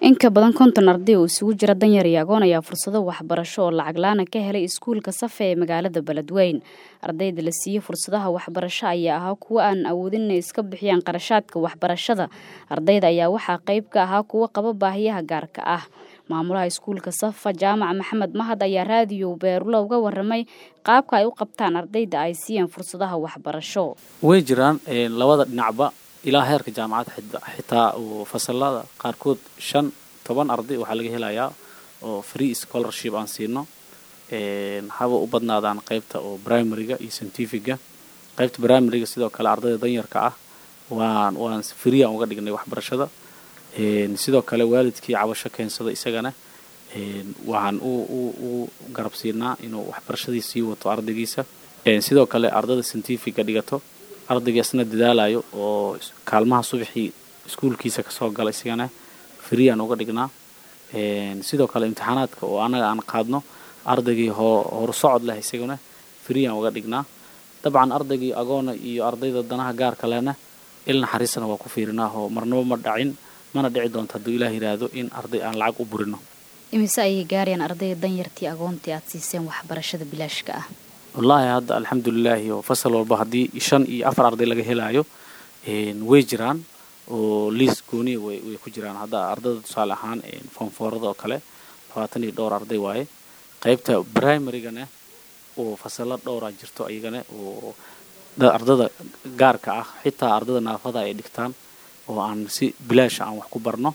In ka badan 50 arday oo isugu jira danyar iyo agoon ayaa fursado waxbarasho oo lacag la'aan ah ka helay iskuulka Safe ee magaalada Beledweyne. Ardayda la siiyay fursadaha waxbarasho ayaa ahaa kuwa aan awoodin inay iska bixiyaan qarashaadka waxbarashada. Ardayda ayaa waxaa qayb ka ahaa kuwa qaba baahiyaha gaarka ah. Maamulaha iskuulka Safa Jaamac Maxamed Mahad ayaa raadiyo Beerulo uga warramay qaabka ay u qabtaan ardayda ay siiyeen fursadaha waxbarasho. Way jiraan labada dhinacba ilaa heerka jaamacad xitaa oo fasalada qaarkood 5-10 arday waxa laga helayaa oo free scholarship aan siino haba u badnaadaan qaybta oo primary-ga iyo scientific-ga. qaybta primary-ga sidoo kale ardayda danyarka ah waan free aan uga dhignay waxbarashada. sidoo kale waalidkii cabasho keensada isagana waxaan u garab siinaa inuu waxbarashadiisa wato ardaygiisa. sidoo kale ardayda scientific-ga dhigato ardaygaasna dadaalayo oo kaalmaha subaxii iskuulkiisa ka soo galay isagana free aan uga dhignaa. sidoo kale imtixaanaadka oo anaga aan qaadno ardaygii hor socod leh isagana free aan uga dhignaa. dabcan ardaygii agoona iyo ardayda danaha gaarka lehna ilna xariisana waa ku fiirinaa oo marnaba ma dhacin mana dhici doonto hadduu Ilaahay yiraahdo in arday aan lacag u burino. Imise ay gaarayaan ardayda danyartii agoontii aad siiseen waxbarashada bilaashka ah? Wallahi hadda alxamdulillah oo fasal walba hadii 5 iyo 4 arday laga helayo way jiraan oo liis gooni way ku jiraan. hadda ardayda tusaale ahaan form 4 oo kale 22 arday waaye. qaybta primary-gana oo fasalo dhowr ah jirto ayagana oo ardayda gaarka ah xitaa ardayda naafada ay dhigtaan oo aan si bilaash aan wax ku barno.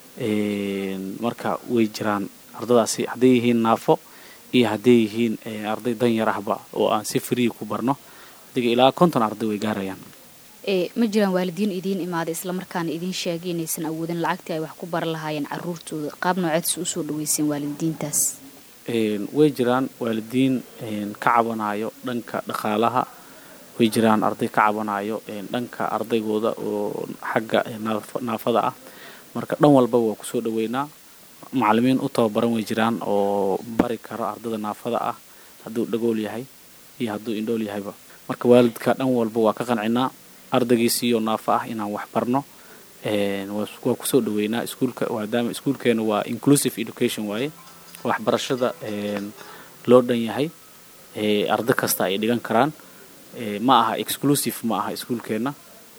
marka way jiraan ardaydaasi haday yihiin naafo iyo haday yihiin arday danyar ahba oo aan si free ku barno. diga ilaa 50 arday way gaarayaan. ma jiraan waalidiin idin imaaday isla markaana idin sheegay inaysan awoodin lacagtii ay wax ku bar lahaayeen carruurtooda qaab nooceed u soo dhaweyseen waalidiintaas? way jiraan waalidiin ka cabanayo dhanka dhaqaalaha. way jiraan arday ka cabanayo dhanka ardaygooda oo xagga naafada ah. marka dhan walba waa ku soo dhaweynaa. macallimiin u tababaran way jiraan oo bari karo ardayda naafada ah hadduu dhagool yahay iyo hadduu indhool yahayba. marka waalidka dhan walba waa ka qancinaa ardaygiisa iyo naafa ah inaan wax barno. waa ku soo dhaweynaa iskuulka maadaama iskuulkeena waa inclusive education waaye waxbarashada loo dhan yahay arday kasta ay dhigan karaan. ma aha exclusive ma aha iskuulkeena.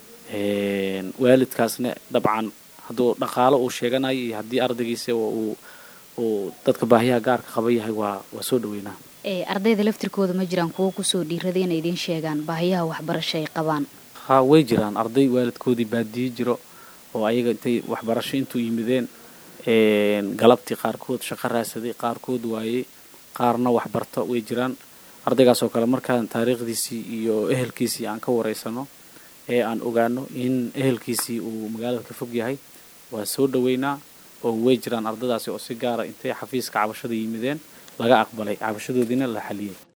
waalidkaasna dabcan hadduu dhaqaalo uu sheeganayo iyo haddii ardaygiisa uu dadka baahiyaha gaarka qaba yahay waa soo dhaweynaa. ardayda laftirkooda ma jiraan kuwa ku soo dhiiraday inay idin sheegaan baahiyaha waxbarasho ay qabaan? way jiraan arday waalidkoodii baadiye jiro oo ayaga intay waxbarasho intuu yimideen galabtii qaarkood shaqo raadsaday qaarkood waayey qaarna waxbarto way jiraan. ardaygaas oo kale markaan taariikhdiisii iyo ehelkiisii aan ka wareysano aan ogaano in ehelkiisii uu magaalada ka fog yahay waa soo dhaweynaa. oo way jiraan ardaydaasi oo si gaar ah intay xafiiska cabashada yimideen laga aqbalay cabashadoodina la xaliyay.